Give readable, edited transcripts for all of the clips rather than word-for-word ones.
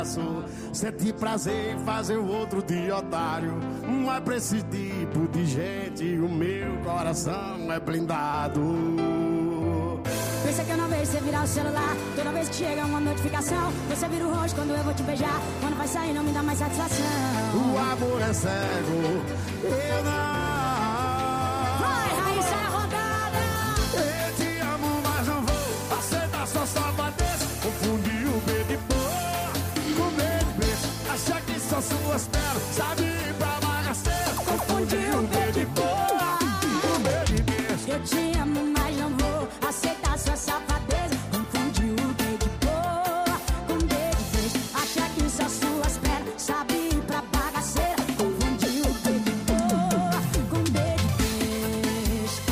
Sente prazer em fazer o outro de otário. Mas pra esse tipo de gente o meu coração é blindado. Pensa que eu não vejo você virar o celular. Toda vez que chega uma notificação, você vira o rosto quando eu vou te beijar. Quando vai sair não me dá mais satisfação. O amor é cego, eu não. Vai, Raíssa, é a rodada. Eu te amo, mas não vou aceitar sua safadeza. Confundir o B de boa com B de beijo. Achar que são suas pernas, sabe ir pra bagaceira. Confundir o B de boa com B de beijo. Eu te amo, mas não vou aceitar sua safadeza. Confundir o B de boa com B de beijo. Achar que são suas pernas, sabe ir pra bagaceira. Confundir o B de boa com B de beijo.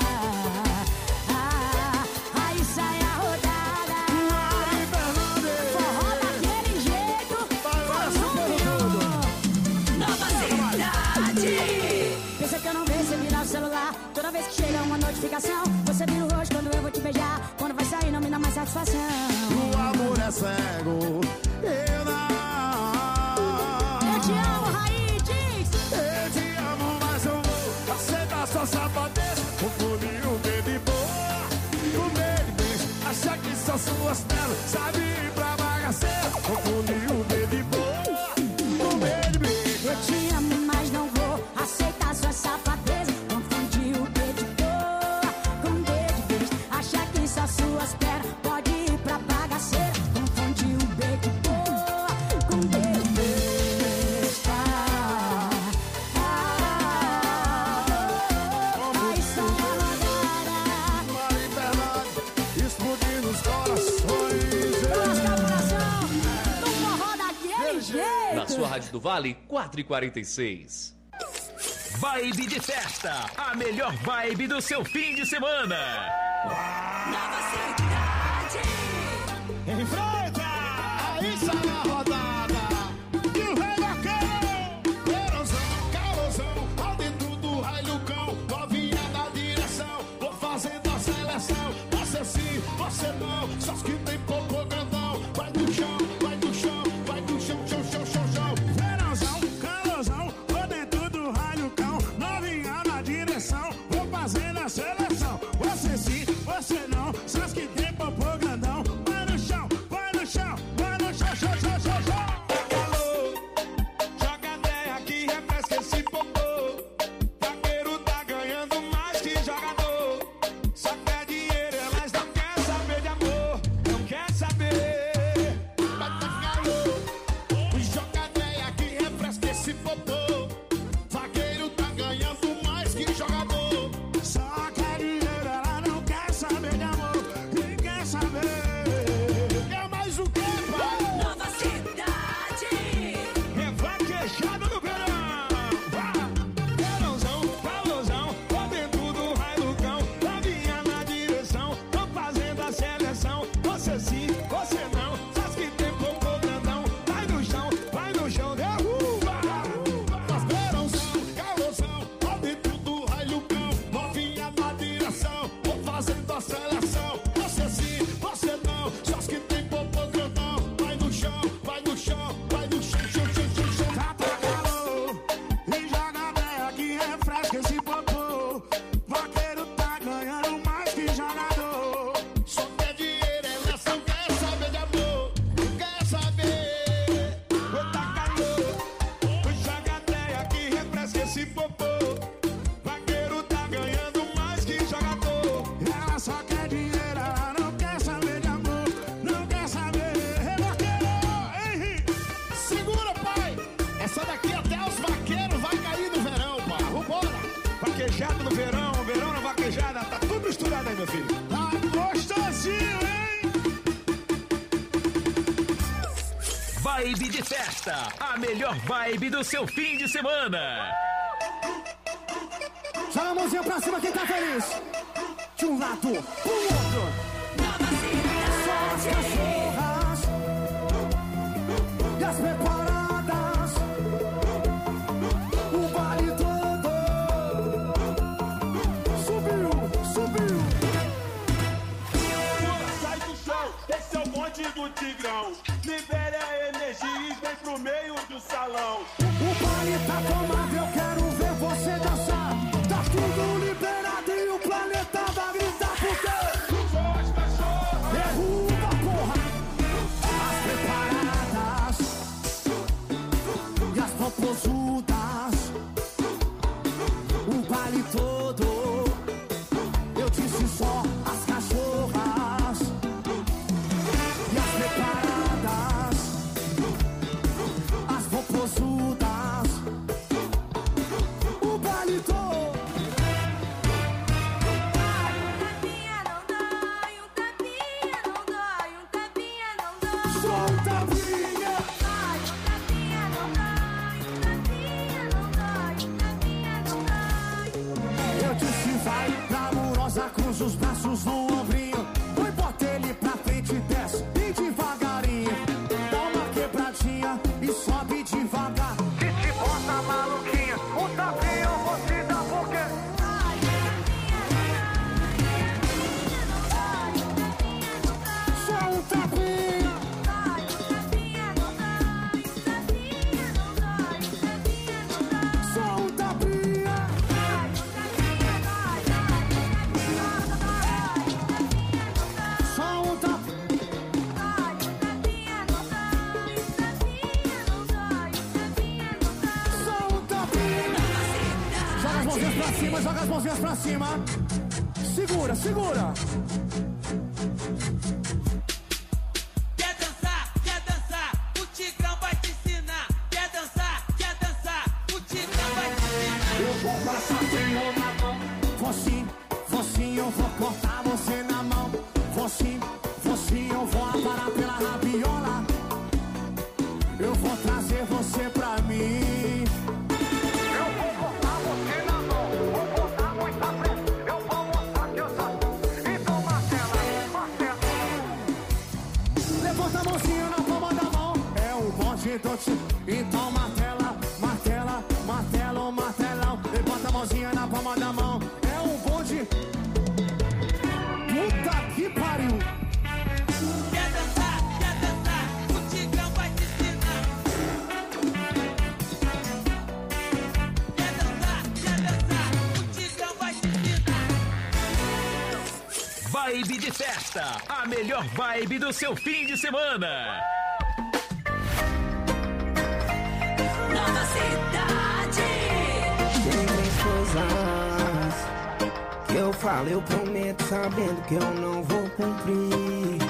Aí sai a rodada. Forró daquele jeito. Nova cidade. Pensa que eu não vejo você virar o celular. Toda vez que chega uma notificação, você vira o rosto quando eu vou te beijar. Quando vai sair não me dá mais satisfação. O amor é cego, eu não. Eu te amo, Raízes. Eu te amo, mas eu vou aceitar sua safadeza. Confundir o B de boa com B de beijo. Achar que são suas pernas, sabe ir pra bagaceira. Confundir o B de boa com B de beijo. Eu te amo, mas não vou aceitar sua safadeza. Confundir o B de boa com B de beijo. Achar que só suas pernas pode ir pra bagaceira. Confundir o B de boa com B de beijo. Aí só a rodada. Mari Bernardo, explodindo os corações. Lasca o coração no forró daquele jeito. Na sua Rádio do Vale, 4h46. Vibe de festa, a melhor vibe do seu fim de semana. Nova cidade. Enfrenta! Aí sai a rodada. E o rei vaqueiro. Verãozão, calosão, ao dentro do raio cão. Novinha na direção, vou fazendo a seleção. Você sim, você não, só os que tem popô grandão. Vai do chão, vai do chão, vai do chão, chão, chão, chão, chão. Verãozão, calosão, ao dentro do raio cão. Novinha na direção, vou fazendo a seleção. Você sim, você não, só os que tem popô grandão. Vai no chão, vai no chão, vai no chão, chão, chão, chão, chão. Calor, joga terra que refresca esse popô. Vaqueiro tá ganhando mais que jogador. Só quer dinheiro, elas não quer saber de amor. Não quer saber. Vai tá calor, joga terra que refresca esse popô. Vaqueiro tá ganhando mais que jogador. Só quer dinheiro, ela não quer saber de amor. Quem quer saber? Quer mais o que, pai? Nova cidade. É vaquejada no verão. Verãozão, calorzão, ó dentro do raio do cão. Novinha na direção, tô fazendo a seleção. Você sim, você não, só os que tem popô grandão. Vai no chão, derruba. Mas verãozão, calorzão, ó dentro do raio cão. Novinha na direção, vou fazendo a seleção. Você sim, você não, só os que tem popô grandão. Vai no chão, vai no chão, vai no chão, chão, chão, chão, chão. Tá calor, e joga terra que refresca esse popô. Vaqueiro tá ganhando mais que jogador. Só quer dinheiro, ela só quer saber de amor. Não quer saber. Tá calor, joga terra que refresca esse popô. Vaqueiro tá ganhando mais que jogador. Ela só quer dinheiro, ela não quer saber de amor. Não quer saber. Vaqueiro, Henrique, segura, pai. Essa daqui até os vaqueiros vai cair no verão, pá. Vambora. Vaquejada no verão, verão na vaquejada, tá tudo misturado aí, meu filho. Tá gostosinho, hein? Vibe de festa, a melhor vibe do seu fim de semana. Joga a mãozinha pra cima quem tá feliz. De um lado pro outro. Nova Só as cidade. cachorras e as preparadas. O baile todo subiu, subiu. Sai do chão, esse é o bonde do Tigrão. Libere a energia. pra cima, joga as mãozinhas pra cima. Segura, segura. Quer dançar, o Tigrão vai te ensinar. Quer dançar, o Tigrão vai te ensinar. Eu vou passar teu na mão. Vou sim, eu vou cortar você na mão. Vou sim, eu vou aparar pela rabiola. Eu vou trazer você pra mim. Eu vou cortar você na mão. Vou botar muita pressa. Eu vou mostrar que eu sou. Então martela. Levanta a mãozinha na palma da mão. É o bonde do tio. Então martela, martelão. Levanta a mãozinha na palma da mão. É o bonde. Puta que pariu. Quer dançar, o Tigrão vai te ensinar. Quer dançar, o Tigrão vai te ensinar. Vibe de festa, a melhor vibe do seu fim de semana. Nova cidade. Tem coisas que eu falo, eu prometo, sabendo que eu não vou cumprir.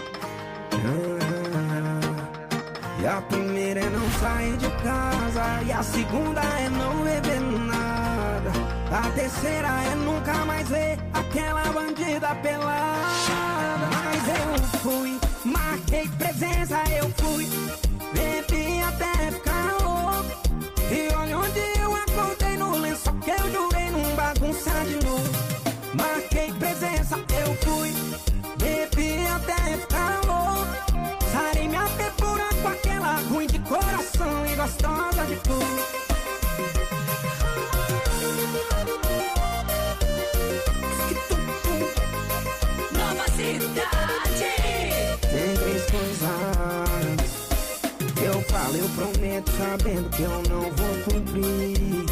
E a primeira é não sair de casa, e a segunda é não beber nada. A terceira é nunca mais ver aquela bandida pelada. Mas eu fui, marquei presença, eu fui, bebi até ficar louco. E olha onde eu acordei no lençol, que eu jurei não bagunçar de novo. Marquei presença, eu fui, bebi até ficar louco. Sarei minha pepura com aquela ruim de coração e gostosa de cor. Nova cidade. Tem 3 coisas que eu falo, eu prometo, sabendo que eu não vou cumprir.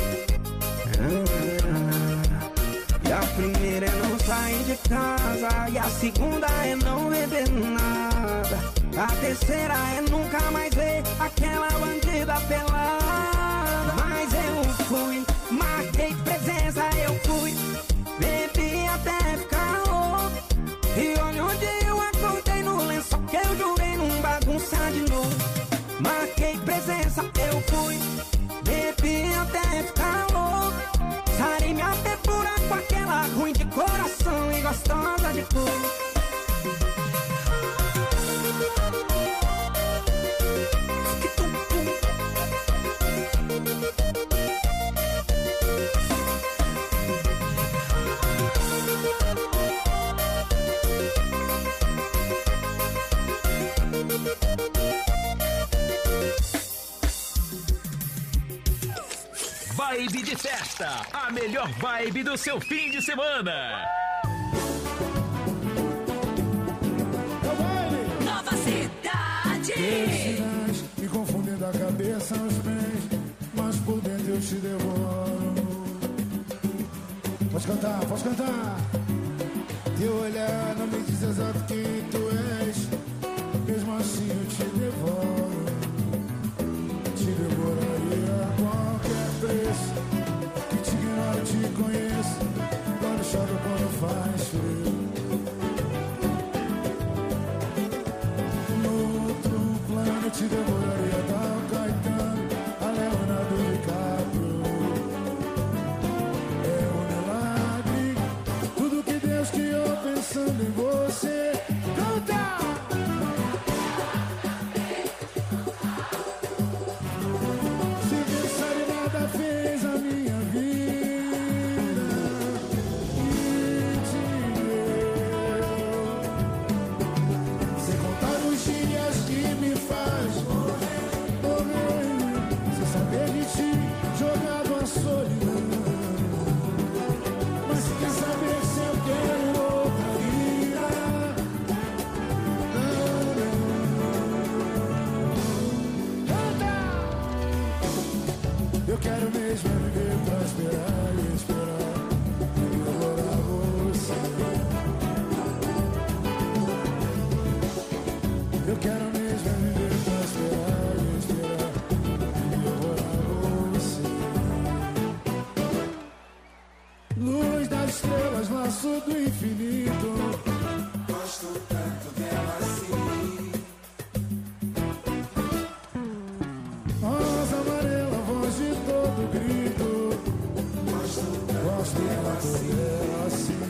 E a primeira é não sair de casa, e a segunda é não beber nada. A terceira é nunca mais ver aquela bandida pelada. Mas eu fui, marquei presença, eu fui, bebi até ficar louco. E olha onde eu acordei no lençol, que eu jurei não bagunçar de novo. Marquei presença, eu fui, bebi até ficar louco. Sarei minha pepura com aquela ruim de coração e gostosa de cor. Vibe de festa, a melhor vibe do seu fim de semana. Nova cidade. Sinais me confundem da cabeça aos pés, mas por dentro eu te devoro. Pode cantar, pode cantar. Teu olhar não me diz exato quem tu és, mesmo assim eu te devoro. Te devoraria a qualquer preço, que te ignoro, te conheço, quando chove, quando faz frio. No outro plano te devoraria tal Caetano, a Leonardo DiCaprio. É um milagre, tudo que Deus criou pensando em você. Canta! dela assim.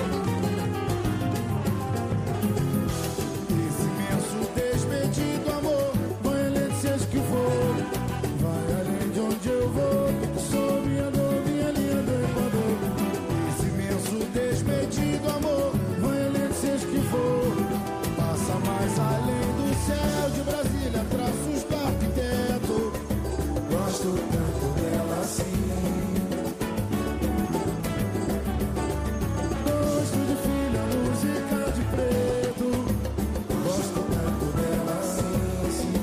Esse imenso desmedido amor vai além de seja o que for, vai além de onde eu vou. Sou minha dor, minha linha do Equador. Esse imenso desmedido amor vai além de seja o que for, passa mais além do céu de Brasília, traços do arquiteto. Gosto tanto dela assim. Gosto de filha, música de preto. Gosto tanto dela assim.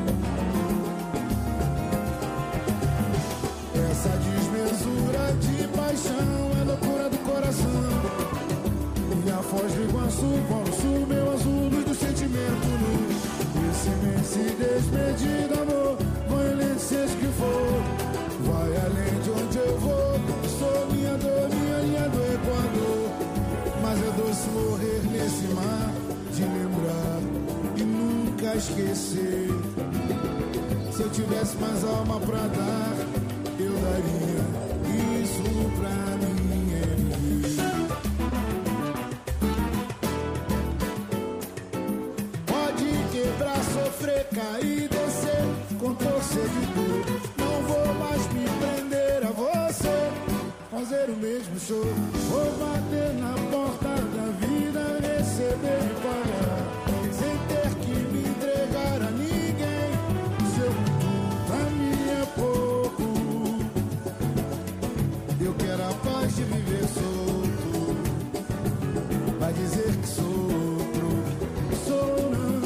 Essa desmesura de paixão é loucura do coração. E a Foz do Iguaçu, Polo Sul, meu azul, luz do sentimento. Esse imenso desmedido amor vai além de seja o que for, vai além de onde eu vou. Sou minha dor, minha linha do Equador. Mas é doce morrer nesse mar de lembrar e nunca esquecer. Se eu tivesse mais alma pra dar, eu daria isso pra minha vida. Pode quebrar, sofrer, cair, descer, com torcer de dor. Não vou mais me prender a você, fazer o mesmo show. Vou bater na porta da vida, receber e pagar, sem ter que me entregar a ninguém. Seu tudo pra mim é pouco. Eu quero a paz de viver solto. Vai dizer que sou outro, sou não.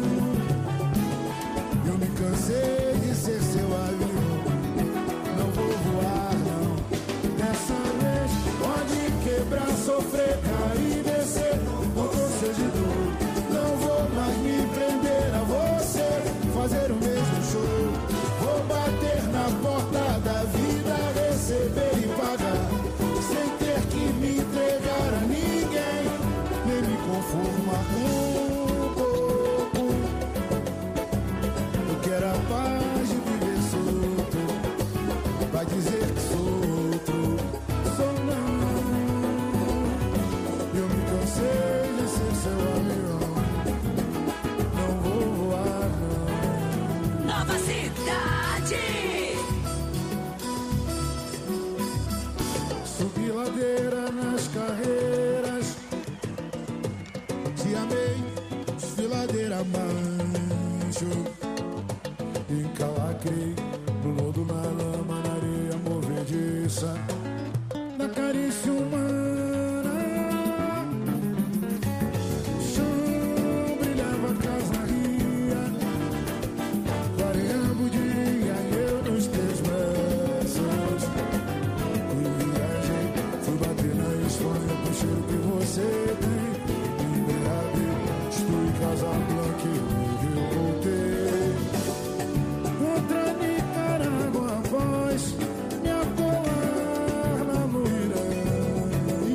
Eu me cansei de ser seu avião, não vou voar não. Dessa vez pode quebrar, sofrer, cair, descer, com torcer de dor. Não vou mais me prender a você, fazer o mesmo show. Vou bater na porta da vida, receber e pagar, sem ter que me entregar a ninguém, nem me conformar com pouco. Eu quero a paz de viver solto. Vai dizer que sou outro, sou não. Eu me cansei de ser seu avião, não vou voar não. Nova Cidade. Subi ladeira nas carreiras, te amei, desfiladeira mancho. Encalacrei no lodo, na lama, na areia movediça, na carícia humana. Chão brilhava, casa ria, clareando o dia e eu nos teus braços. E viajei, fui bater na Espanha com o cheiro que você tem. Embriaguei, destruí Casablanca e eu voltei. Contra Nicarágua, a voz me atolar na loira.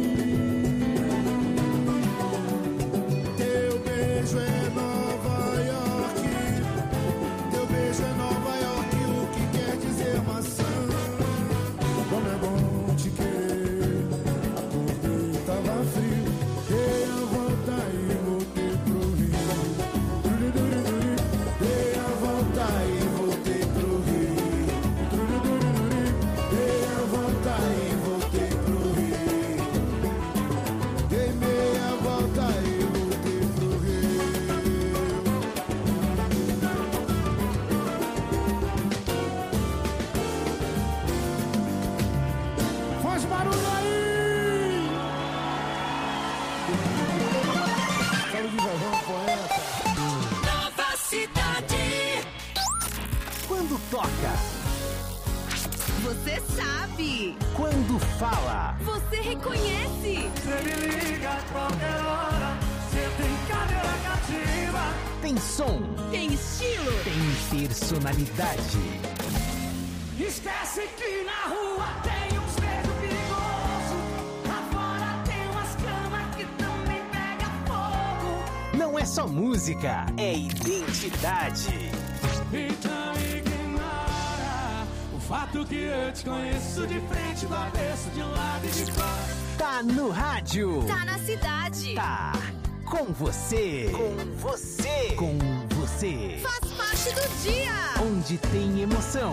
Teu beijo é Nova York, teu beijo é Nova York, o que quer dizer maçã? Como é bom te querer, acordei, tava frio, dei a volta e voltei pro Rio. Dei a volta e voltei pro Rio. Dei a volta e voltei pro Rio. Dei meia volta e voltei pro Rio. Faz barulho aí! Fala de Vavão, poeta. Nova Cidade. Quando toca, Você sabe. quando fala, Você reconhece. Você me liga a qualquer hora, você tem cadeira cativa. tem som, Tem estilo. tem personalidade. Esquece que na rua tem uns dedos perigosos. Lá fora tem umas camas que também pega fogo. Não é só música, é identidade. Então ignora o fato Gato que eu te conheço de frente, do avesso, de um lado e de fora. Tá no rádio. Tá na cidade. Tá com você. Com você. Com você. Faz parte do dia. Onde tem emoção.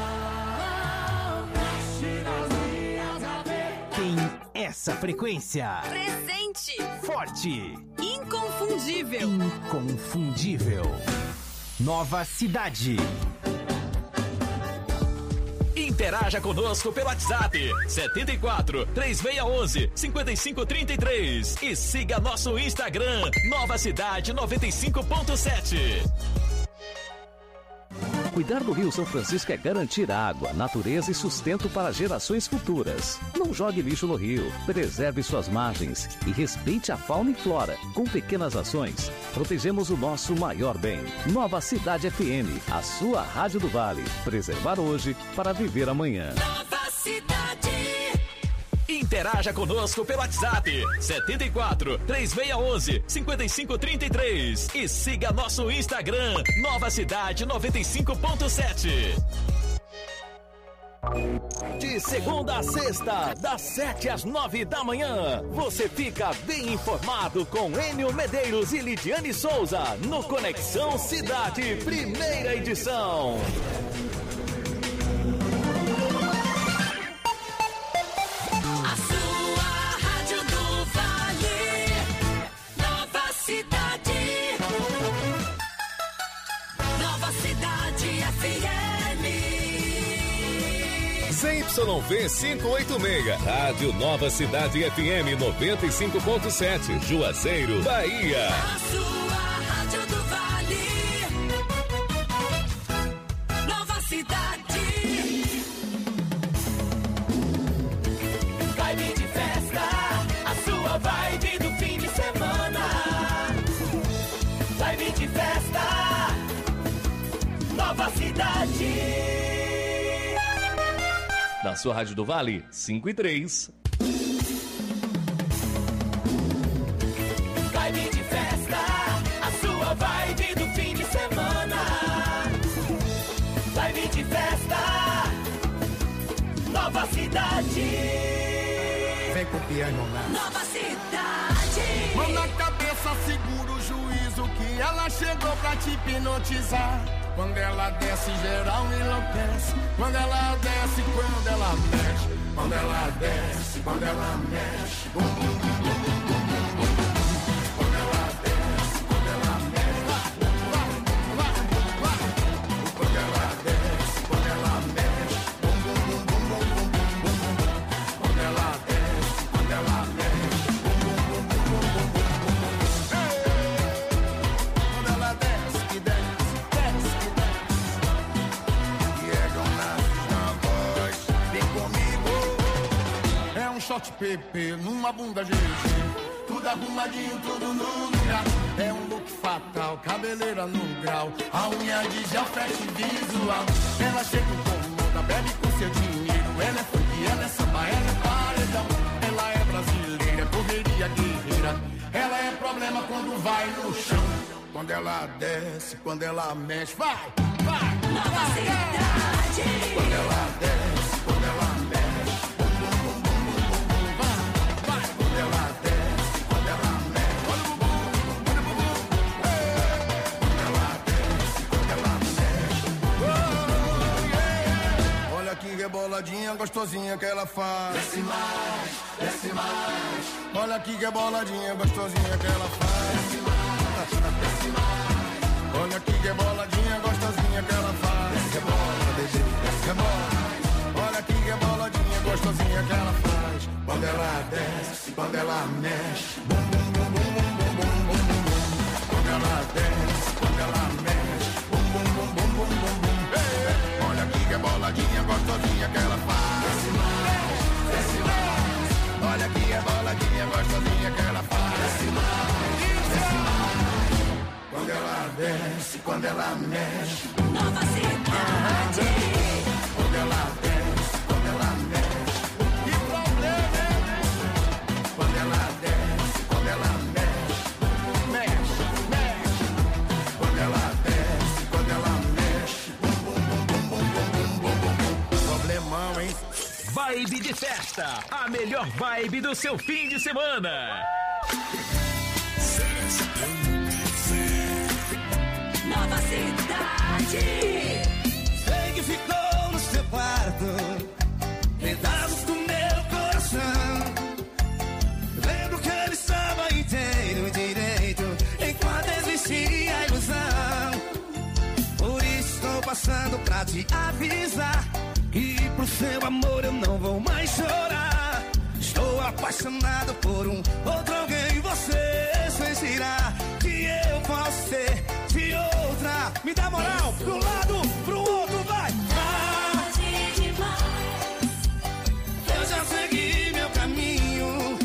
Tem essa frequência. Presente. Forte. Inconfundível. Inconfundível. Nova Cidade. Interaja conosco pelo WhatsApp 74 3611 5533 e siga nosso Instagram Nova Cidade 95.7. Cuidar do Rio São Francisco é garantir água, natureza e sustento para gerações futuras. Não jogue lixo no rio, preserve suas margens e respeite a fauna e flora. Com pequenas ações, protegemos o nosso maior bem. Nova Cidade FM, a sua rádio do Vale. Preservar hoje para viver amanhã. Nova Cidade. Interaja conosco pelo WhatsApp 74 3611 5533 e siga nosso Instagram Nova Cidade 95.7. De segunda a sexta, das 7 às 9 da manhã, você fica bem informado com Enio Medeiros e Lidiane Souza no Conexão Cidade, primeira edição. A sua rádio do Vale. Nova Cidade. Nova Cidade FM. ZYV 586, Rádio Nova Cidade FM 95.7, Juazeiro, Bahia. A sua rádio do Vale. Nova Cidade. Vibe de festa, a sua vibe do fim de semana. Vibe de festa, Nova Cidade. Na sua rádio do Vale, 5 e 3. Vibe de festa, a sua vibe do fim de semana. Vibe de festa, Nova Cidade. Vem com o piano lá. Nova Cidade. Mão na cabeça, segura o juízo que ela chegou pra te hipnotizar. Quando ela desce, geral enlouquece. Quando ela desce, quando ela mexe. Quando ela desce, quando ela mexe. Bum, bum, bum, bum, bum, bum, bum, bum. Quando ela desce, quando ela mexe. Quando ela desce, quando ela mexe. Bum, bum, bum, bum, bum, bum, bum, bum, bum. Quando ela desce, quando ela mexe. Bum, bum, bum, bum, bum, bum, bum, bum. Quando ela desce, que desce, desce, que desce. E é Jonas na voz. Vem comigo. É um shot PP numa bunda GG. Tudo arrumadinho, tudo no lugar. É um look fatal, cabeleira no grau. A unha de gel, fresh visual. Ela chega incomodada, bebe com seu dinheiro. Ela é funk, ela é samba, ela é paredão. Ela é brasileira, correria guerreira. Ela é problema quando vai no chão. Quando ela desce, quando ela mexe. Vai, vai, Nova vai, Cidade. quando ela desce, quando ela mexe. Bum, bum, bum, bum, bum, bum, bum. Vai, vai, quando ela desce, quando ela mexe. Olha o bumbum, olha o bumbum. Quando ela desce, quando ela mexe. Oh, yeah. Olha que reboladinha gostosinha que ela faz. Desce mais, desce mais. Olha que reboladinha gostosinha que ela faz. Desce mais, desce mais. Olha que reboladinha gostosinha que ela faz. Rebola, bebê, rebola. Olha que reboladinha gostosinha que ela faz. Quando ela desce, quando ela mexe. Bum, bum, bum, bum, bum, bum, bum, bum, bum. Quando ela desce, quando ela mexe. Bum, bum, bum, bum, bum, bum, bum. Ei, olha que reboladinha gostosinha que ela faz. Desce mais, desce mais. Olha que reboladinha gostosinha que ela faz. Desce mais, desce mais. Quando ela desce, quando ela mexe. Nova Cidade. Quando ela desce, quando ela mexe. Que problema, hein? Quando ela desce, quando ela mexe. Mexe, mexe. Quando ela desce, quando ela mexe. Bum, bum, bum, bum, bum, bum, bum, bum, bum. vibe de festa, a melhor vibe do seu fim de semana. Nova Cidade. Sei que ficou no seu quarto pedaços do meu coração. Lembro que ele estava inteiro direito enquanto existia a ilusão. Por isso estou passando pra te avisar que pro seu amor eu não vou mais chorar. Estou apaixonado por um outro alguém. Você sentirá que eu posso ser de outra. Me dá moral, pro lado, pro outro, vai. Tarde demais. Eu já segui meu caminho.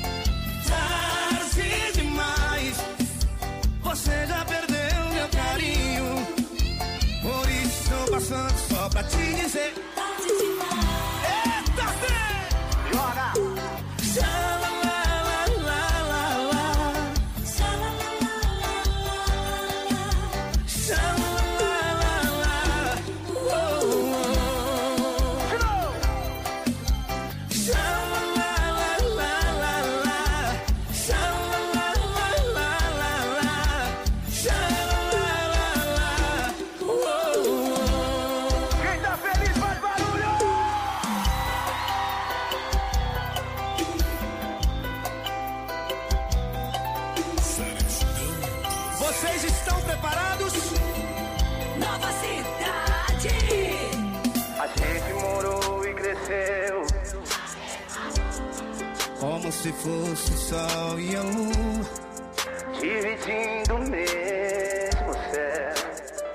Tarde demais. Você já perdeu meu carinho. Por isso estou passando só pra te dizer. Tarde demais. Eita, fé! Joga! Vocês estão preparados? Nova Cidade. A gente morou e cresceu como se fosse o sol e a lua, dividindo o mesmo céu.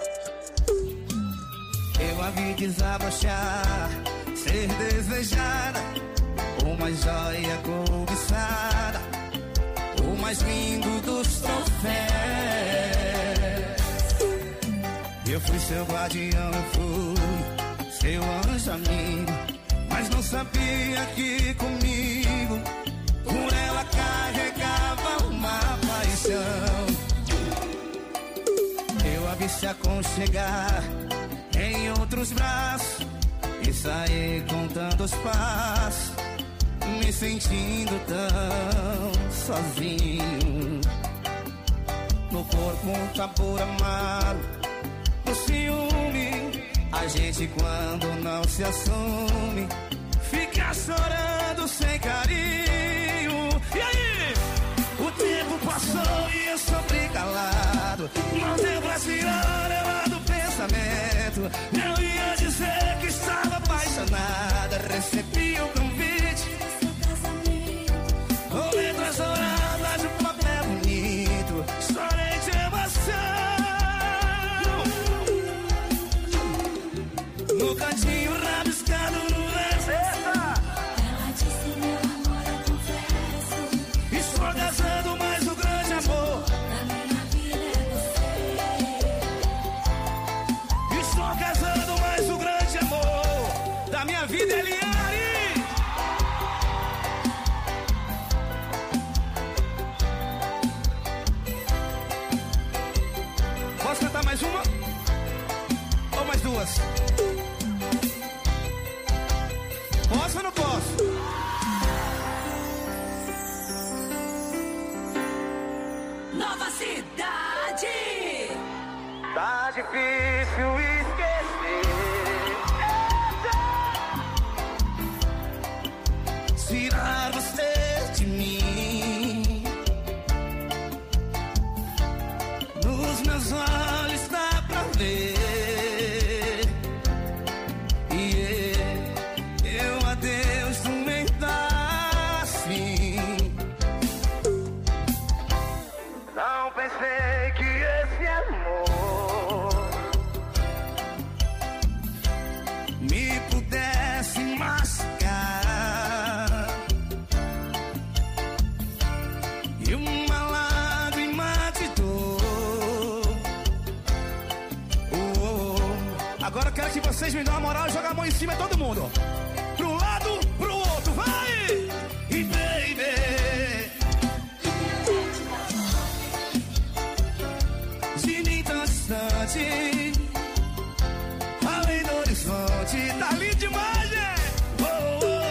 Eu a vi desabrochar, ser desejada, uma joia cobiçada, o mais lindo dos troféus. Eu fui seu guardião, eu fui seu anjo amigo, mas não sabia que comigo por ela carregava uma paixão. Eu a vi se aconchegar em outros braços e sair contando os passos, me sentindo tão sozinho. No corpo um tambor amargo, no ciúme, a gente quando não se assume fica chorando sem carinho. E aí? O tempo passou e eu sofri calado. Não deu pra tirar ela do pensamento. Eu ia dizer que estava apaixonada. Recebi o convite com letras douradas de um papel bonito. Chorei de emoção. No cantinho rabiscado no verso. Ela disse meu amor, eu confesso. Estou casando, mas o grande amor Na minha vida é você. estou casando, mas o grande amor da minha vida é Liane. Posso cantar mais uma? Ou mais duas? Posso ou não posso? Nova Cidade. Tá difícil esquecer. Tirar você de mim. Nos meus olhos dá pra ver. Eu a Deus também tá assim. Não pensei que esse amor me pudesse machucar. E uma lágrima de dor. Agora eu quero que vocês me dão uma moral e joguem a mão em cima de todo mundo. Pro lado, pro outro, vai! E baby, de mim tão distante, além do horizonte, tá lindo demais, né? Oh, oh,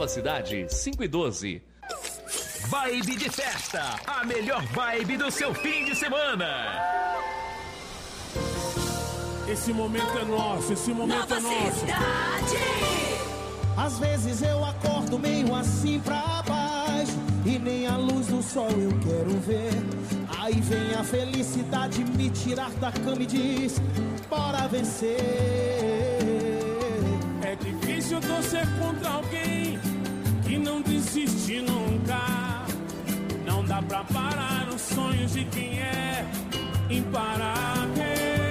Nova Cidade, 512. Vibe de festa, a melhor vibe do seu fim de semana. Esse momento é nosso, esse momento Nova é nosso. Cidade. Às vezes eu acordo meio assim pra baixo e nem a luz do sol eu quero ver. Aí vem a felicidade me tirar da cama e diz: bora vencer. É difícil torcer contra alguém que não desiste nunca. Não dá pra parar os sonhos de quem é imparável.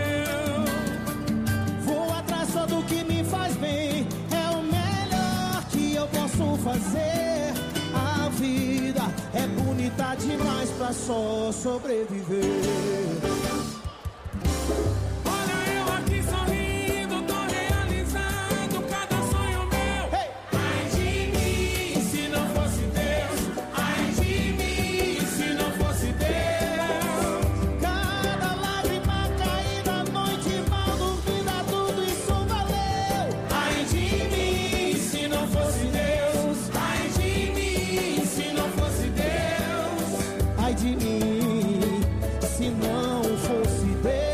Vou atrás só do que me faz bem, é o melhor que eu posso fazer. A vida é bonita demais pra só sobreviver. Olha eu aqui sorrindo, tô realizando cada sonho meu. Ai de mim, se não fosse Deus. Ai de mim, se não fosse Deus. Cada lágrima caída, noite mal dormida, tudo isso valeu. Ai de mim, se não fosse Deus. Ai de mim, se não fosse Deus. Ai de mim, se não fosse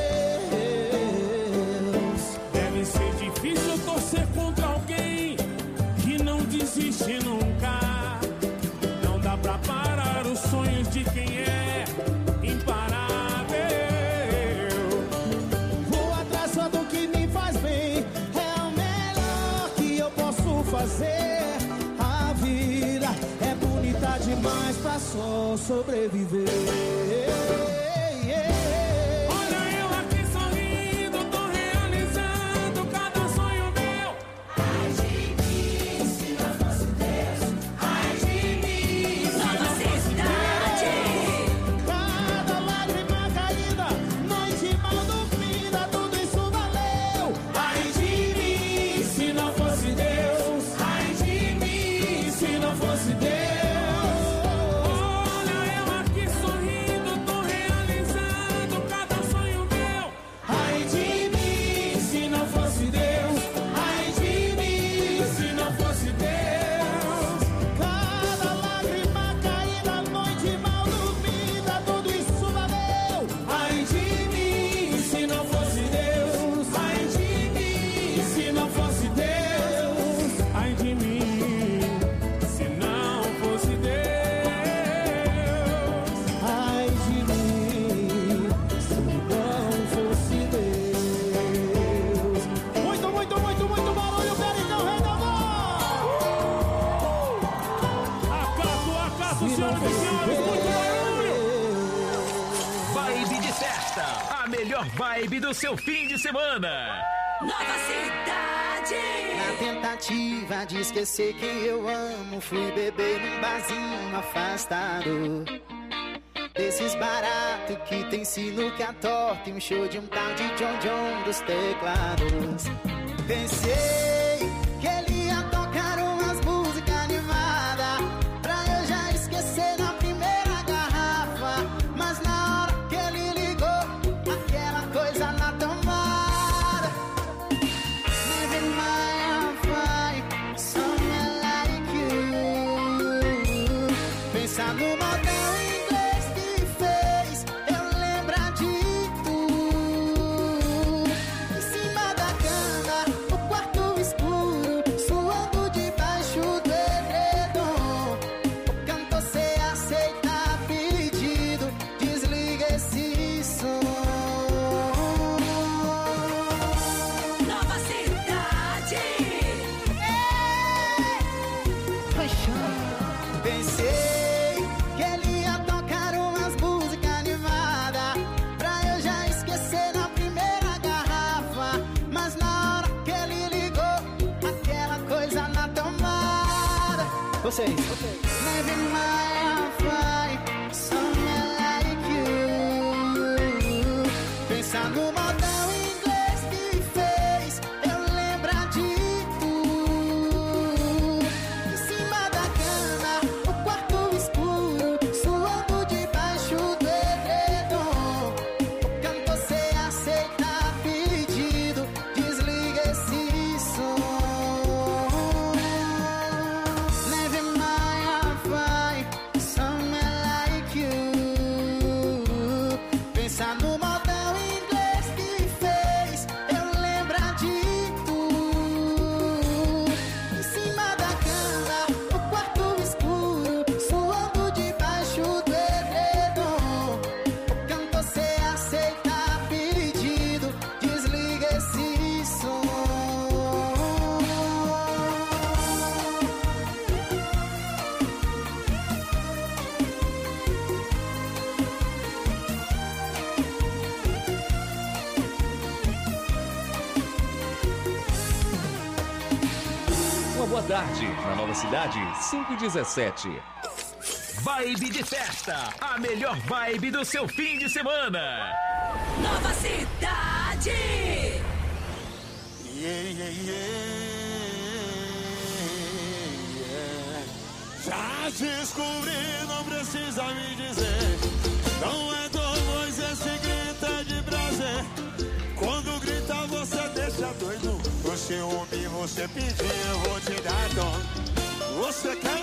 Deus. Deve ser difícil torcer contra alguém que não desiste nunca. Não dá pra parar os sonhos de quem é imparável. Vou atrás só do que me faz bem, é o melhor que eu posso fazer. A vida é bonita demais pra só sobreviver. Olha eu aqui sorrindo, tô realizando cada sonho meu. Ai de mim, se não fosse Deus. Ai de mim, se Nova não fosse Cidade. Cada lágrima caída, noite mal dormida, tudo isso valeu. Ai de mim, se não fosse Deus. Ai de mim, se não fosse Deus. Olha eu aqui sorrindo, tô realizando cada sonho meu. Ai de mim, se não fosse Deus. Ai de mim, se não fosse Deus. Cada lágrima caída, noite mal dormida, tudo isso valeu. Ai de mim, se não fosse Deus. Ai de mim, se não fosse Deus. Ai de mim, se não fosse Deus. Ai de mim, se não fosse Deus. Muito, muito, muito, muito barulho, Pericão, rei da Acaso, senhoras e senhores, muito barulho! Vibe de festa, a melhor vibe do seu fim de semana. Nova Cidade. Na tentativa de esquecer quem eu amo, fui beber num barzinho afastado desses baratos que tem sinuca torta e um show de um tal de John John dos teclados. Pensei que ele ia tocar umas músicas animadas pra eu já esquecer na primeira garrafa, mas na hora que ele ligou, aquela coisa na tomada. Living my life, someone like you. Pensar no modão inglês que fez eu lembrar de tu. Em cima da cama, o quarto escuro, suando debaixo do edredom. O cantor cê aceita pedido, desliga esse som. Nova Cidade. Pensei que ele ia tocar umas músicas animadas pra eu já esquecer na primeira garrafa, mas na hora que ele ligou, aquela coisa na tomada. Vocês. Living my life, someone like you. Pensar no modão inglês que fez eu lembrar de tu. Em cima da cama, o quarto escuro, suando debaixo do edredom. O cantor cê aceita pedido, desliga esse som. Boa Tarde, na Nova Cidade, 517. Vibe de festa, a melhor vibe do seu fim de semana. Nova Cidade. Já descobri, não precisa me dizer. Não é dor, pois esse grita de prazer. Quando grita você deixa doido. O ciúme você pedir, eu vou te dar dom. Você quer?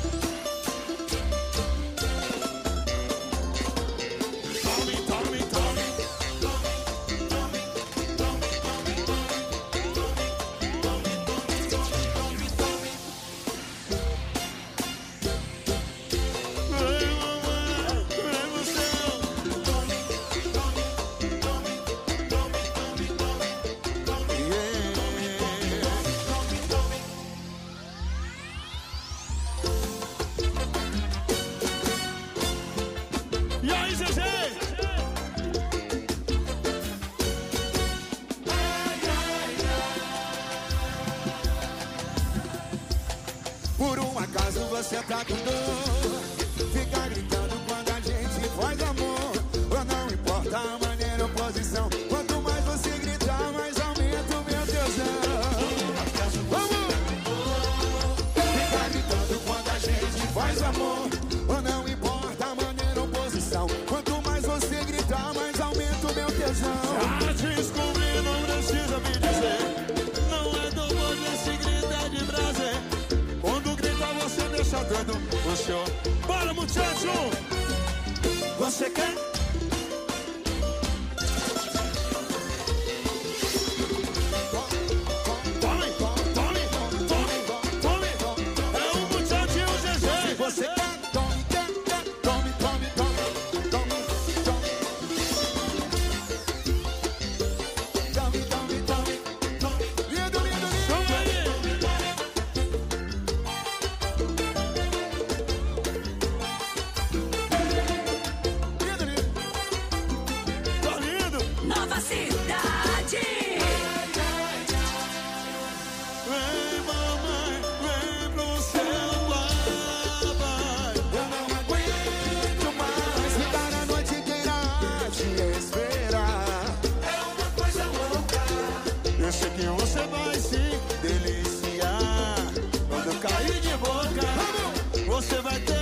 Você tá com dor, fica gritando quando a gente faz amor. Ou não importa a maneira ou posição, quanto mais você gritar, mais aumenta o meu tesão. Vamos! Fica gritando quando a gente faz amor. Ou não importa a maneira ou posição, quanto mais você gritar, mais aumenta o meu tesão. Já descobri, não precisa me dizer. Não é do bom desse grita de prazer. Quando grita você deixa doido o senhor. Bora, muchacho! Você quer? Tome, tome, tome, tome, tome. É o muchacho e o GG. Se você quer, tome, tome, tome, tome, tome, tome, tome. Tome, tome, tome, tome. Lindo, lindo, lindo. Chama aí. Nova Cidade. Vem, mamãe, vem pro seu papai. Eu não aguento mais ficar a noite inteira a te esperar. É uma coisa louca. Eu sei que você vai se deliciar. Quando cair de boca, você vai ter.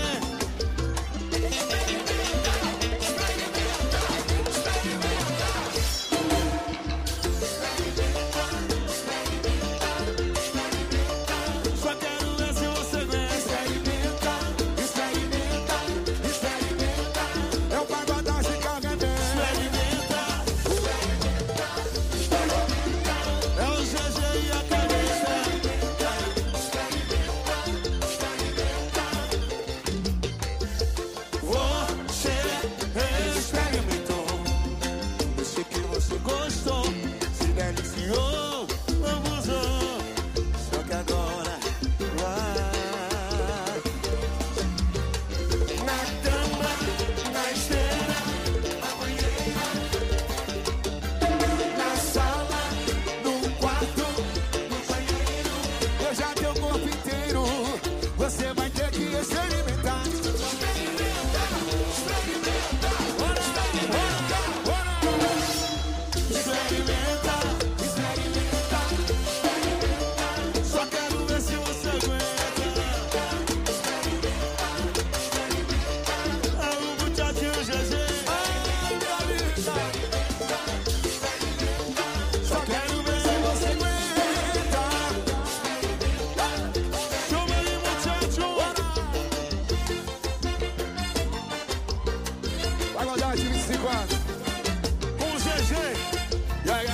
Só quero ver se você vem. Experimenta, experimenta, experimenta. É o pagodão de carregamento. Experimenta, experimenta, experimenta. É o GG e a cabeça. Experimenta, experimenta, experimenta. Você experimentou. Eu sei que você gostou, se deliciou, abusou. Só que agora vai na cama, na esteira, na banheira, na sala, no quarto, no banheiro. Eu já tenho o corpo inteiro. Você vai ter que experimentar. Experimenta, experimenta. Bora, bora, bora. Experimenta, experimenta, experimenta. Só quero ver se você aguenta. Experimenta, é o muchacho GG. Ai, minha vida. Experimenta, só quero ver se você aguenta. Chama aí, muchacho. Vai rodar de 25 anos. Com o GG. E aí?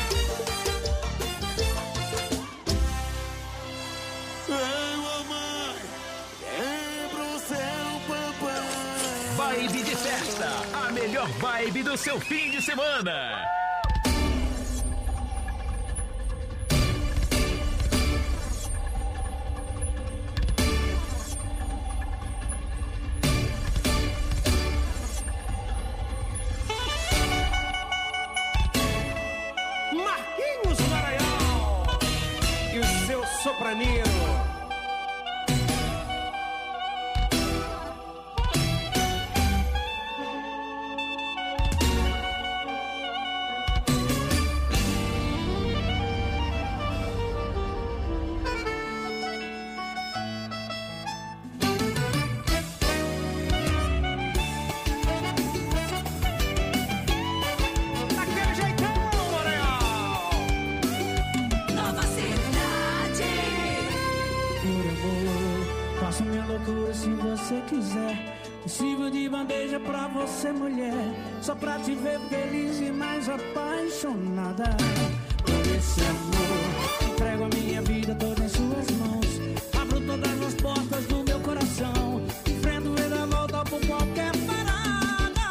Vem, mamãe, vem pro seu papai. Vibe de festa, a melhor vibe do seu fim de semana. Marquinhos Maranhão e o seu sopranino você quiser. Sirvo de bandeja pra você, mulher, só pra te ver feliz e mais apaixonada. Por esse amor, entrego a minha vida toda em suas mãos. Abro todas as portas do meu coração. Enfrento ele a volta por qualquer parada.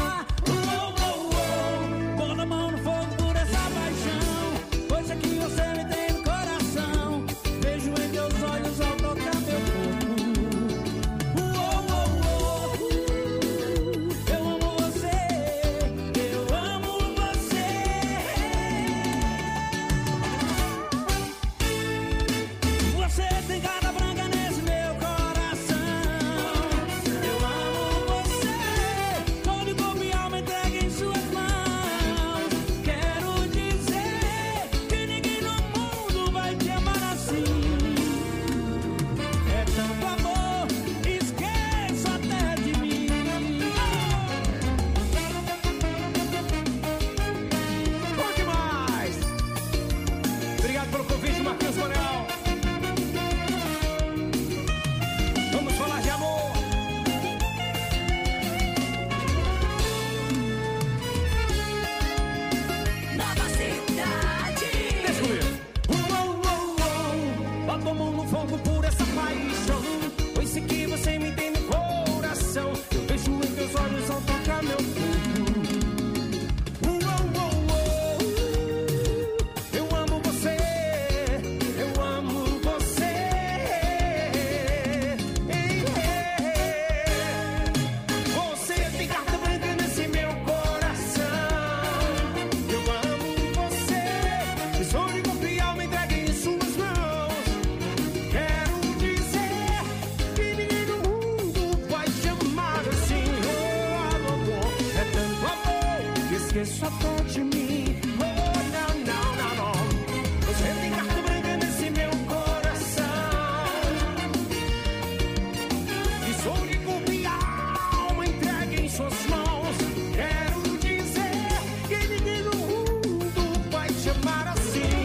Bota a mão no fogo por essa paixão. Coisa que você me tem no coração. Vejo em teus olhos ao tocar meu corpo. Esqueço até de mim. Oh, não, não, não, não. Você tem carta branca nesse meu coração. E sou de corpo e alma entregue em suas mãos. Quero dizer que ninguém no mundo vai te amar assim.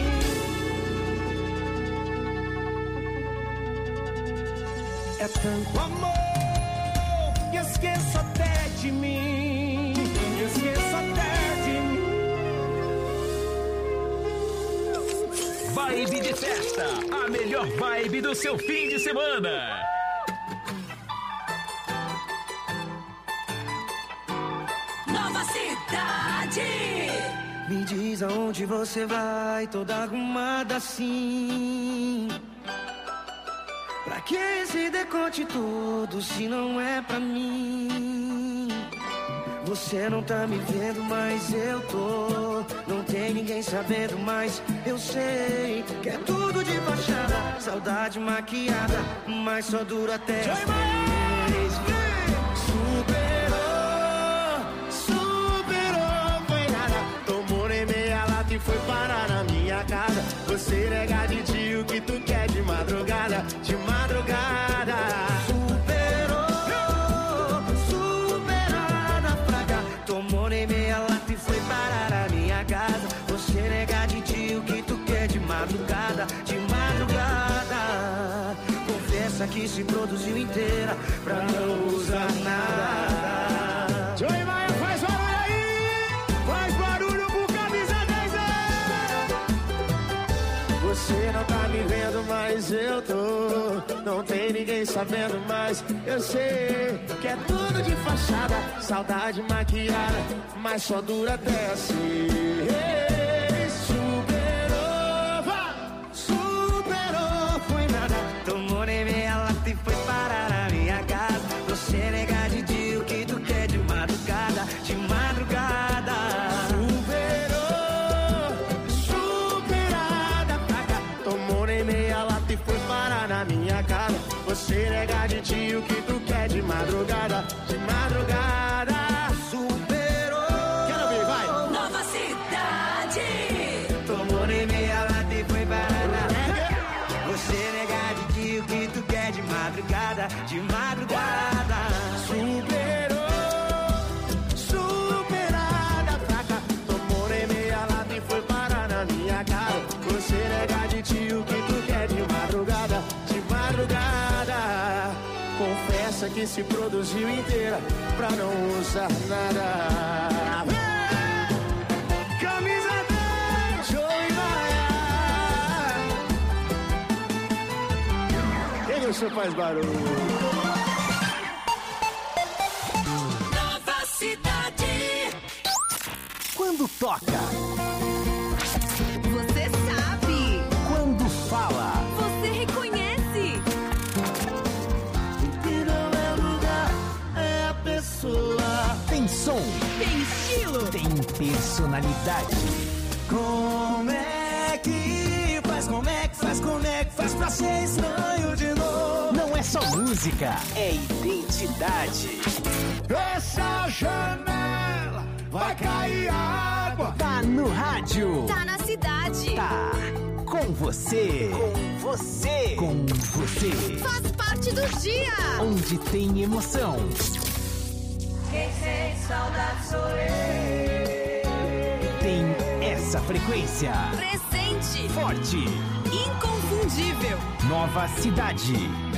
É tanto amor que esqueço até de mim. Esqueço até. Vibe de festa, a melhor vibe do seu fim de semana. Nova Cidade. Me diz aonde você vai, toda arrumada assim. Pra que esse decote todo se não é pra mim? Você não tá me vendo, mas eu tô. Não tem ninguém sabendo, mas eu sei que é tudo de fachada. Saudade maquiada, mas só dura até as 3. Superou, foi nada. Tomou nem meia lata e foi parar na minha casa. Você nega de dia o que tu quer de madrugada, de madrugada. Você nega de dia o que tu quer de madrugada, de madrugada. Confessa que se produziu inteira pra não usar nada. Joey Maia, faz barulho aí! Faz barulho por camisa 10. Você não tá me vendo, mas eu tô. Não tem ninguém sabendo, mas eu sei que é tudo de fachada. Saudade maquiada, mas só dura até assim. Superou, foi nada. Tomou nem meia lata e foi parar na minha casa. Você nega de dia o que tu quer de madrugada, de madrugada. Superada pra cá. Tomou nem meia lata e foi parar na minha casa. Você nega de dia o que tu quer de madrugada, de madrugada. Quero ver, vai. Nova Cidade. Tomou nem meia lata e foi parar na minha casa. Você nega de dia o que tu quer de madrugada, de madrugada. Superada pra cá. Tomou nem meia lata e foi parar na minha casa. Você nega de dia o que tu quer de madrugada, de madrugada. Confessa essa que se produziu inteira pra não usar nada. Camisa 10, show e vai. Quem você faz barulho? Nova Cidade. Quando toca, Você sabe. quando fala, Você reconhece. Que não é lugar, é a pessoa. tem som, Tem estilo. tem personalidade. Como é que faz, como é que faz, como é que faz pra ser estranho de novo? Não é só música, é identidade. Essa janela vai cair água. Tá no rádio, Tá na cidade. tá com você, Com você. com você. Faz parte do dia. Onde tem emoção, Quem sente saudade sou eu. tem essa frequência. Presente. Forte, Inconfundível. Nova Cidade.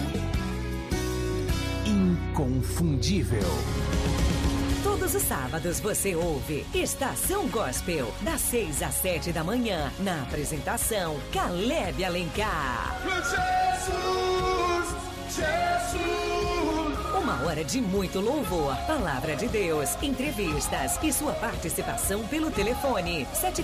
Inconfundível. Todos os sábados você ouve Estação Gospel, das 6 às 7 da manhã, na apresentação Caleb Alencar. Jesus, Jesus. Uma hora de muito louvor, palavra de Deus, entrevistas e sua participação pelo telefone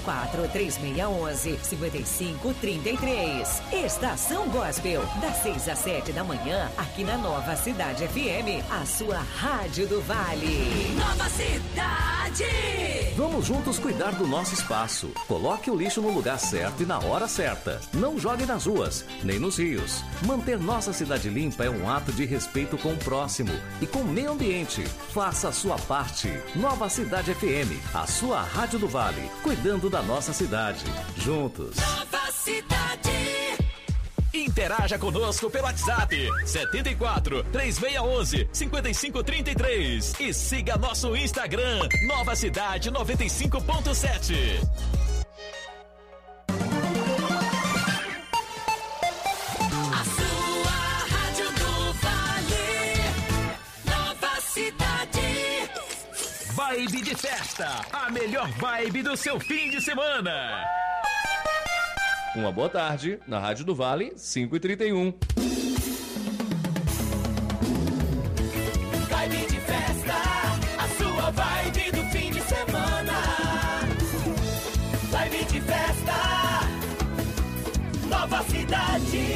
74-3611-5533. Estação Gospel, das 6 às 7 da manhã, aqui na Nova Cidade FM, a sua Rádio do Vale. Nova Cidade. Vamos juntos cuidar do nosso espaço. Coloque o lixo no lugar certo e na hora certa. Não jogue nas ruas, nem nos rios. Manter nossa cidade limpa é um ato de respeito com o próximo e com o meio ambiente. Faça a sua parte. Nova Cidade FM, a sua Rádio do Vale, cuidando da nossa cidade. Juntos. Nova Cidade. Interaja conosco pelo WhatsApp 74-3611-5533 e siga nosso Instagram Nova Cidade 95.7. A sua Rádio do Vale. Nova Cidade. Vibe de festa, a melhor vibe do seu fim de semana. Uma boa tarde, na Rádio do Vale, 5h31. Vibe de festa, a sua vibe do fim de semana. Vibe de festa, Nova Cidade.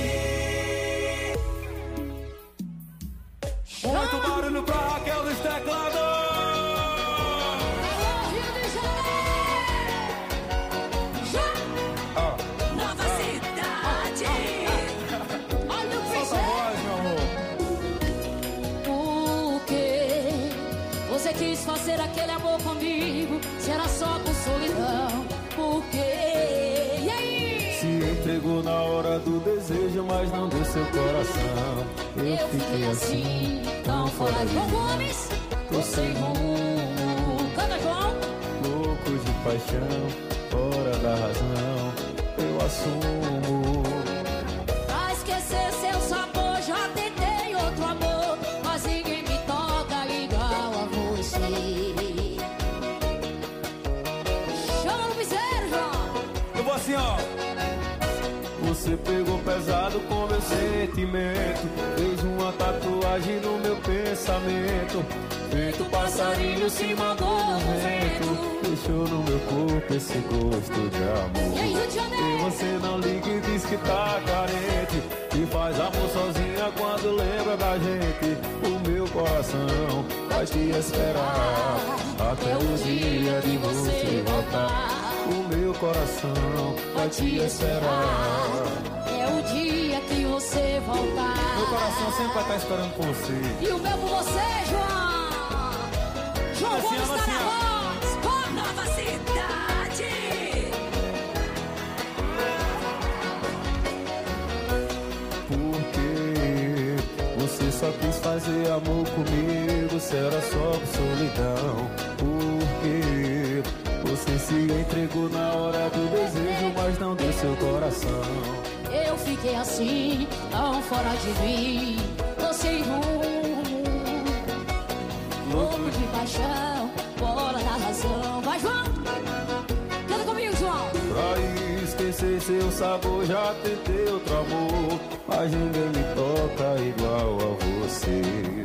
Muito barulho pra Raquel dos teclados. Nova Cidade. Olha o Por que você quis fazer aquele amor comigo? Se era só por solidão. Por quê? E aí? Se entregou na hora do desejo, mas não deu seu coração. Eu fiquei assim, tão fora de Gomes, tô sem rumo, canta João. louco de paixão, fora da razão, eu assumo. Pra esquecer seu sabor, já tentei outro amor, mas ninguém me toca igual a você. Chama no piseiro, João. Eu vou assim, ó. Você pegou pesado com meu sentimento, fez uma tatuagem no meu pensamento, feito passarinho se mandou no vento, deixou no meu corpo esse gosto de amor. E aí, Rio de Janeiro? E você não liga e diz que tá carente, e faz amor sozinha quando lembra da gente. O meu coração vai te esperar até o dia de você voltar. O meu coração vai te esperar. É o dia que você voltar. Meu coração sempre vai estar esperando por você. E o meu por você, João. João Assim, Gomes está assim, na voz. Com Nova Cidade. Porque você só quis fazer amor comigo, se era só por solidão. Porque você se entregou na hora do desejo, mas não deu seu coração. Eu fiquei assim, tão fora de mim, tô sem rumo. louco de paixão, bola da razão. Vai, João! Canta comigo, João! Pra esquecer seu sabor, já tentei outro amor, mas ninguém me toca igual a você.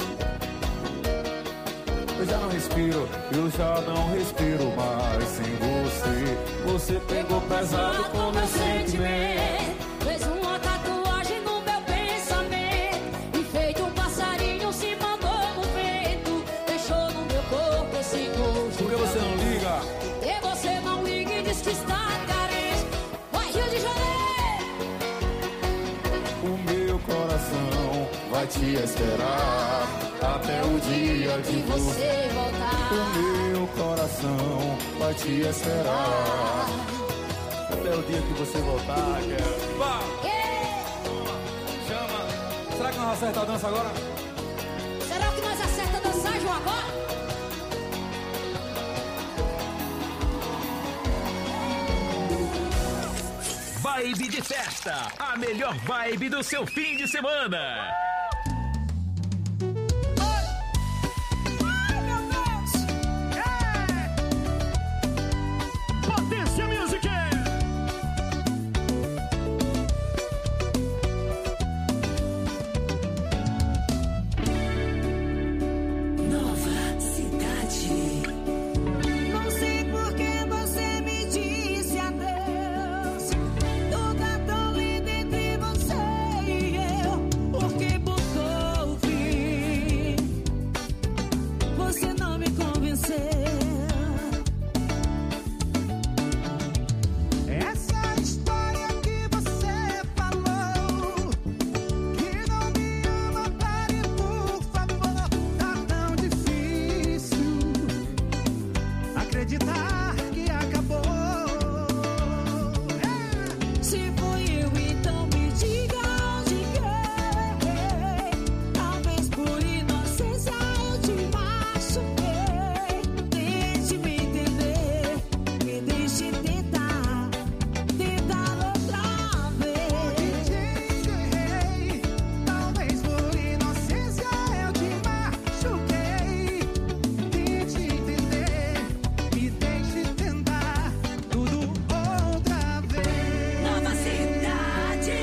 Eu já não respiro, eu já não respiro mais sem você. Você pegou pesado com meu sentimento. Fez uma tatuagem no meu pensamento e feito um passarinho se mandou no vento. Deixou no meu corpo esse gosto. Por que você não liga? E você não liga e diz que está carente. Vai, Rio de Janeiro! O meu coração vai te esperar até o dia de você voltar. O meu coração vai te esperar até o dia que você voltar, girl. Vá! Chama! Será que nós acertamos a dança agora? Será que nós acertamos a dançar, João, agora? Vibe de festa, a melhor vibe do seu fim de semana. Potência Music! Nova cidade. Não sei por que você me disse adeus. Tudo é tão lindo entre você e eu. Porque botou o fim. Você não me convenceu. Essa história que você falou, que não me ama, pare por favor. Tá tão difícil acreditar que acabou. Se foi eu, então me diga onde errei. Talvez por inocência eu te machuquei. Tente me entender, me deixe tentar outra vez. Errei, talvez por inocência eu te machuquei. Tente entender, me deixe tentar tudo outra vez. Nova cidade.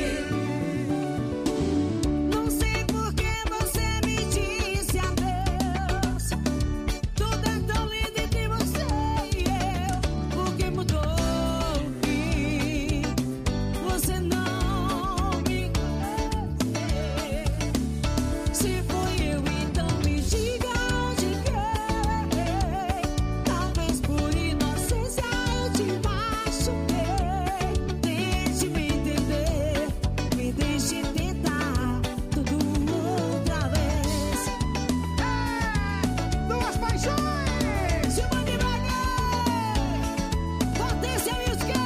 Não sei por que você me disse adeus. Tudo é tão lindo entre você e eu. Porque mudou o fim. Você não me conhece. Se foi eu, então me diga onde errei. Talvez por inocência eu te machuquei. Tente me entender, me deixe tentar tudo outra vez. Duas paixões! Chama de Braga! Potência Music!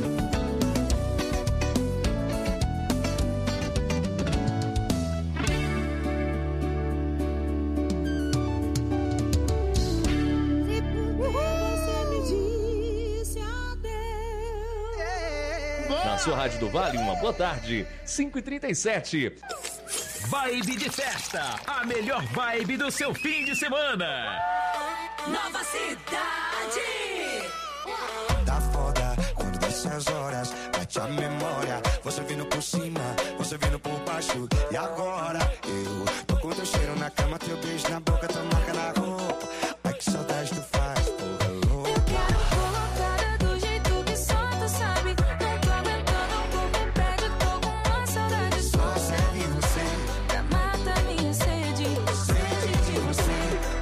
Se por que você me disse adeus. Na sua Rádio do Vale, uma boa tarde, 5h37. Vibe de festa, a melhor vibe do seu fim de semana. Nova cidade! Tá foda quando desce as horas, bate a memória. Você vindo por cima, você vindo por baixo. E agora eu tô com teu cheiro na cama, teu beijo na boca, tua marca na roupa. Ai que saudade tu faz, porra louca. Eu quero colocada do jeito que só tu sabe. Não tô aguentando, o corpo me pede, tô com uma saudade sua. Só serve você, Pra matar minha sede, sede de você.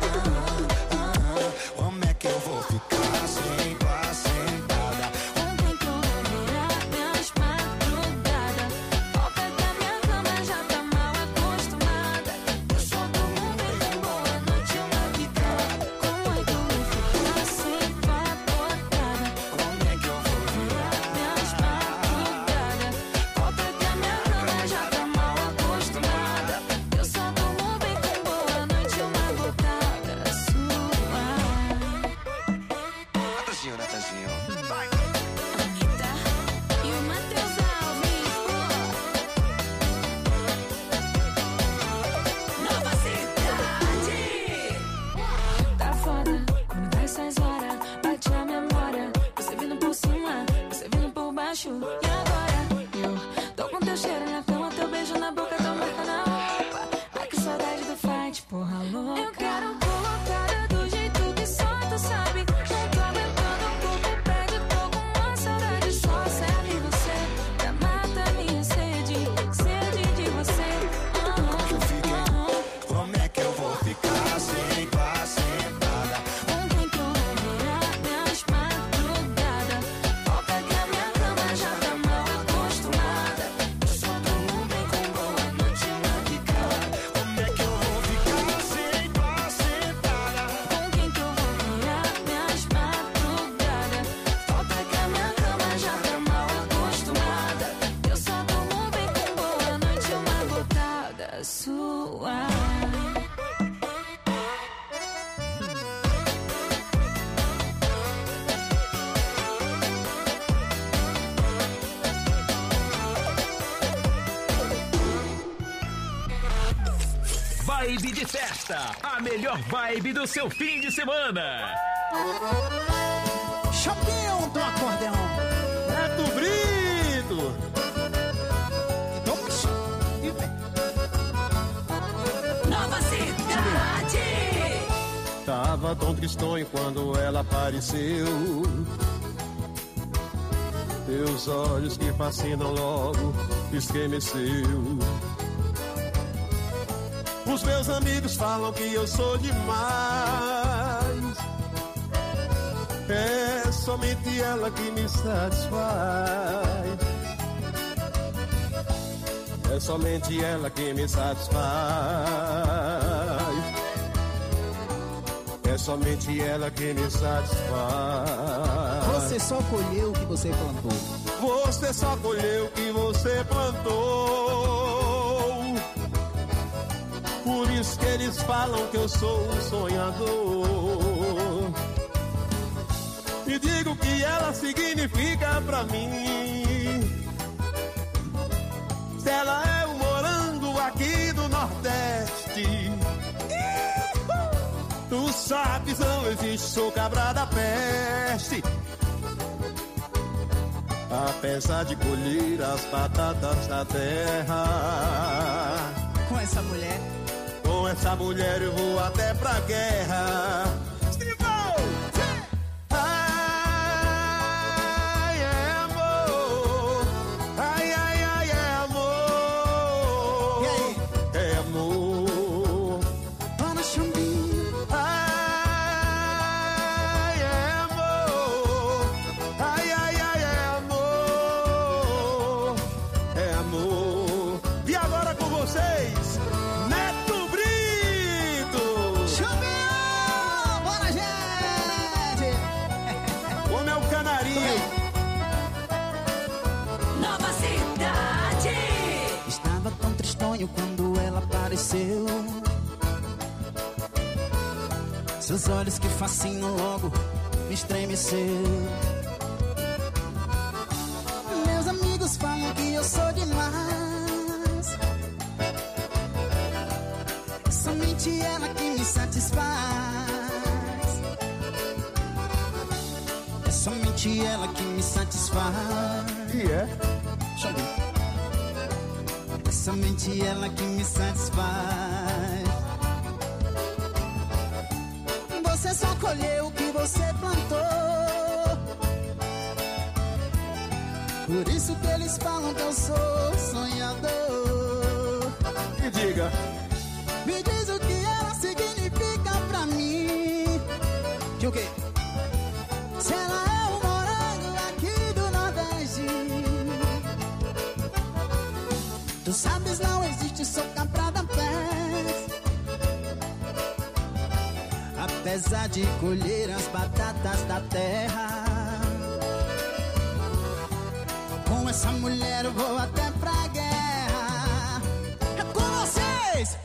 Como é que eu vou ficar sem tua sentada? ontem que eu namorar minhas madrugadas. Ao pé da minha cama já tá mal acostumada. Eu só durmo bem, boa noite, uma picada. teu beijo na boca, tua marca na roupa. Ai, que saudade do fight, porra louca. Eu quero colocar do jeito que só tu sabe. Não tô aguentando um pouco, pede, tô com uma saudade. Só serve você pra matar minha sede, sede de você. Como é que eu vou ficar sem tua sentada? Com quem que eu vou virar minhas madrugadas? Volta que a minha cama já tá mal acostumada. Eu só durmo bem com boa noite na picada. Como é que eu vou ficar sem tua sentada? Com quem que eu vou virar minhas madrugadas? Volta que a minha cama já tá mal acostumada. Eu só durmo bem com boa noite uma botada sua. Vibe de festa, a melhor vibe do seu fim de semana. Chapéu do acordeão. Neto Brito. Nova Cidade. Tava tão tristonho quando ela apareceu. Teus olhos que fascinam logo estremeceu. Os meus amigos falam que eu sou demais. É somente ela que me satisfaz. É somente ela que me satisfaz. É somente ela que me satisfaz. Você só colheu o que você plantou. Você só colheu o que você plantou. Por isso que eles falam que eu sou um sonhador. E digo que ela significa pra mim. Se ela é um morango aqui do Nordeste. Tu sabes, não existe, sou cabra da peste. Apesar de colher as batatas da terra. Com essa mulher. Com essa mulher eu vou até pra guerra. Ai, é amor. Ai, ai, ai, é amor. E aí? É amor. Ana Chambinho. Ai, é amor. Ai, ai, ai, é amor. É amor. E agora com vocês, Neto Brito. Chambinho. Bora, gente. Como é o canarinho. Nova Cidade. Estava tão tristonho quando ela apareceu. Seus olhos que fascinam logo me estremeceu. Meus amigos falam que eu sou demais. Somente ela que me satisfaz. É somente ela que me satisfaz. E é? Deixa eu ver. É somente ela que me satisfaz. Você só colheu o que você plantou. Por isso que eles falam que eu sou sonhador. Me diga. Me diz o que ela significa pra mim. Que o quê? Se ela é um morango aqui do Nordeste. Tu sabes, não existe, sou cabra da peste. Apesar de colher as batatas da terra. Com essa mulher eu vou até pra guerra. É com vocês!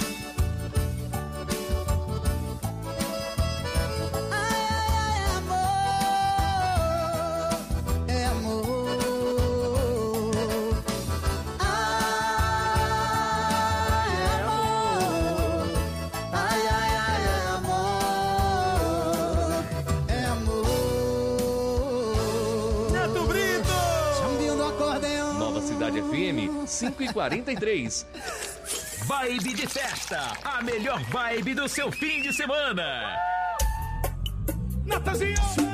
Ai, ai, ai, amor. É amor. Ai, é amor. Ai, ai, ai, é amor. É amor. Neto Brito. Chambinho do acordeão. Nova Cidade 5h43. Vibe de festa, a melhor vibe do seu fim de semana. Natanzinho!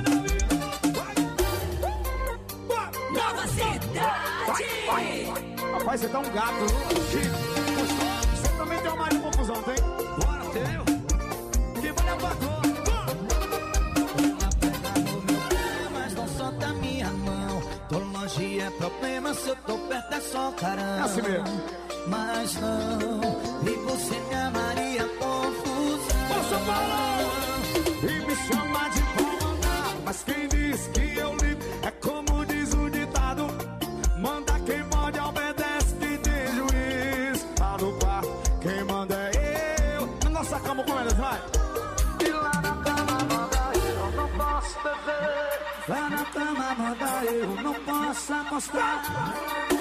Nova Cidade! Rapaz, você tá um gato, viu? Você também tem uma mais de confusão, tem? Bora, tenho. Que vai levar Ela pega no meu pé, mas não solta minha mão. Tô longe é problema, se eu tô perto é só carão. É assim mesmo. Mas não, e você me amaria confusão. Posso falar? E me chama de Palma, mas quem diz que eu ligo é como diz o ditado: manda quem pode, obedece que tem juiz. Tá no quarto, quem manda é eu. Na nossa cama com elas, vai. E lá na cama manda eu não posso beber. Lá na cama manda eu não posso apostar.